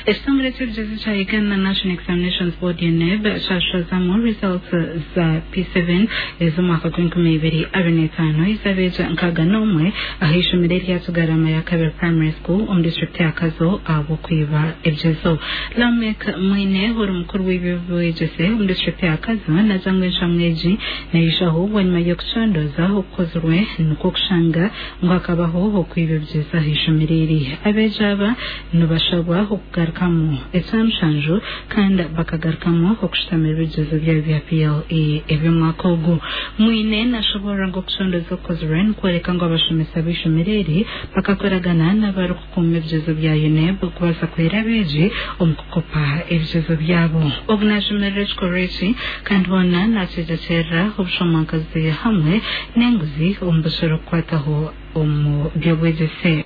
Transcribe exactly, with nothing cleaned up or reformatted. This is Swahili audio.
Estongere tibjezi cha Uganda National Examinations Board U N E B shashozamo results za P seven ez'umwaka w'ibihumbi bibiri abiri na gatanu izabeja nkaga n'umwe ahisha imireri yatugarama ya Kabere Primary School mu district ya Kazo abo kwiba ebyezo Lamek Mwine hori mukuru w'ibibwejese mu district ya Kazo na jangwe shamweji na ishaho wanyuma yo kuchondoza ukozwe nuko kushanga ngo akabaho ho kwiba ebyezo ahisha imireri abejaba nubashabwa kugarukamo esamshanjo kandi bakagarukamo okushtamira ibigezo bya bya P L E eby'umwaka ogu Mwine nashobora ngo kushondoza ukozwe kwereka ngo abashomesa bishomereri bakakoragana n'abari kukumva ibigezo bya U N E B kubaza kwera beje omukukopa ibigezo byabo obunashomerere koreki kandi bona nakijacera obushomankazi hamwe n'enguzi ombusoro kwataho omu byobwezese